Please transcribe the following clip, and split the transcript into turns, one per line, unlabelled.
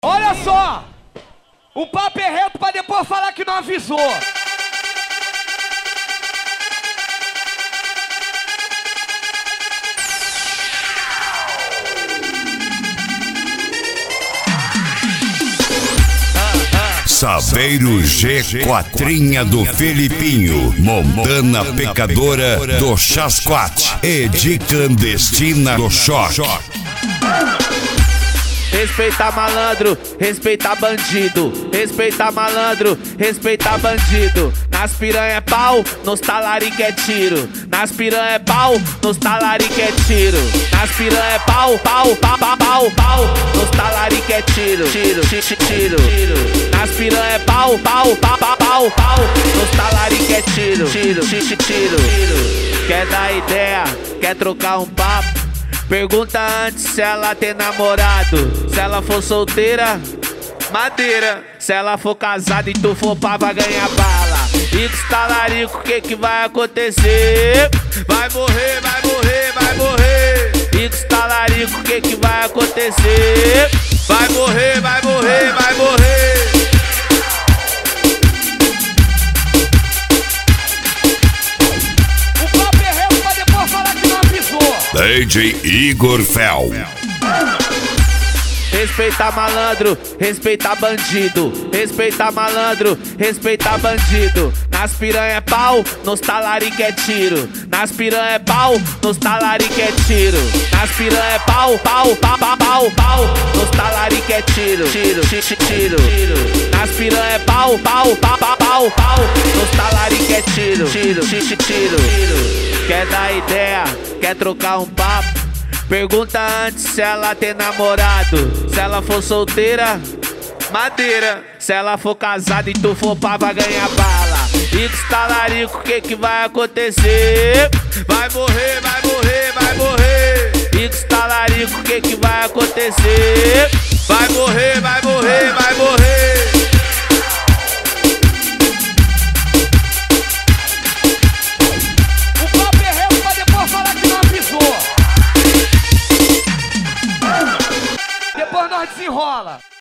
Olha só, o papo é reto pra depois falar que não avisou.
Saveiro G, Quatrinha do Felipinho, Montana Pecadora do Chasquate, Edi Clandestina do Choque.
Respeita malandro, respeita bandido. Respeita malandro, respeita bandido. Nas piranha é pau, nos talarique é tiro. Nas piranha é pau, nos talarique é tiro. Nas piranha é pau, pau, pau, pau, pau, pau. Nos talarique é tiro, tiro, tiro, tiro. Nas piranha é pau, pau, pau, pau, pau, pau. Nos talarique é tiro, tiro, tiro, tiro. Quer dar ideia, quer trocar um papo? Pergunta antes se ela tem namorado. Se ela for solteira, madeira. Se ela for casada e tu for pá, vai ganhar bala. E com os talarico, o que vai acontecer? Vai morrer, vai morrer, vai morrer. E com os talarico, o que vai acontecer? Vai morrer, vai morrer, vai morrer.
DJ Igor Fel.
Respeita malandro, respeita bandido. Respeita malandro, respeita bandido. Nas piranha é pau, nos talarique é tiro. Nas piranha é pau, nos talarique é tiro. Nas piranha é pau, pau, pau, pau, pau, pau. Nos talarique é tiro, tiro, tiro, tiro. Nas piranha é pau, pau, pau, pau, pau, pau. Nos talarique é tiro, tiro, tiro, tiro. Quer dar ideia, quer trocar um papo? Pergunta antes se ela tem namorado. Se ela for solteira, madeira. Se ela for casada e tu for pá, vai ganhar bala. E com os talarico, o que vai acontecer? Vai morrer, vai morrer, vai morrer. E com os talarico, o que vai acontecer? Vai morrer, vai morrer, vai morrer.
O papo é reto pra depois falar que não avisou. Depois nós desenrola.